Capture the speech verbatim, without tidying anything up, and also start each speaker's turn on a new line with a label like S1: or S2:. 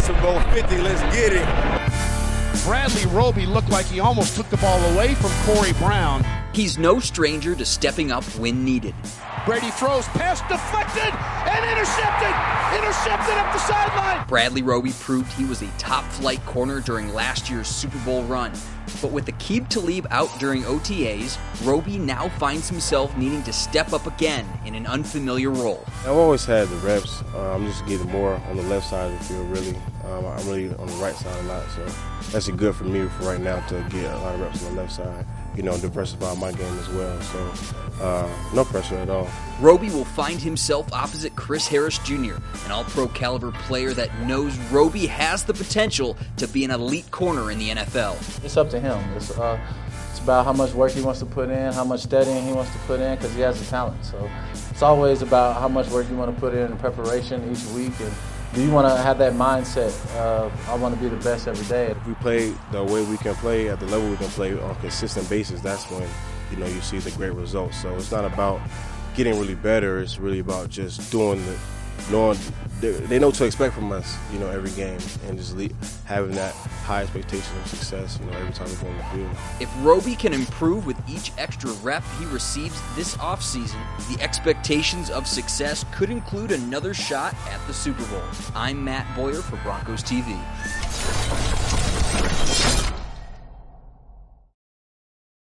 S1: Super Bowl fifty. Let's get it.
S2: Bradley Roby looked like he almost took the ball away from Corey Brown.
S3: He's no stranger to stepping up when needed.
S2: Brady throws, pass deflected, and intercepted! Intercepted up the sideline!
S3: Bradley Roby proved he was a top-flight corner during last year's Super Bowl run. But with Aqib Talib out during O T As, Roby now finds himself needing to step up again in an unfamiliar role.
S4: I've always had the reps. Uh, I'm just getting more on the left side of the field, really. Um, I'm really on the right side a lot, so that's good for me for right now to get a lot of reps on the left side, you know, diversify my game as well. So uh, no pressure at all.
S3: Roby will find himself opposite Chris Harris Junior, an all-pro caliber player that knows Roby has the potential to be an elite corner in the N F L.
S5: It's up to him. It's, uh, it's about how much work he wants to put in, how much studying he wants to put in, because he has the talent. So it's always about how much work you want to put in in preparation each week, and do you want to have that mindset of, I want to be the best every day.
S4: If we play the way we can play, at the level we can play on a consistent basis, that's when, you know, you see the great results. So it's not about getting really better, it's really about just doing the, knowing, they, they know what to expect from us, you know, every game, and just le- having that high expectation of success, you know, every time we go on the field.
S3: If Roby can improve with each extra rep he receives this offseason, the expectations of success could include another shot at the Super Bowl. I'm Matt Boyer for Broncos T V.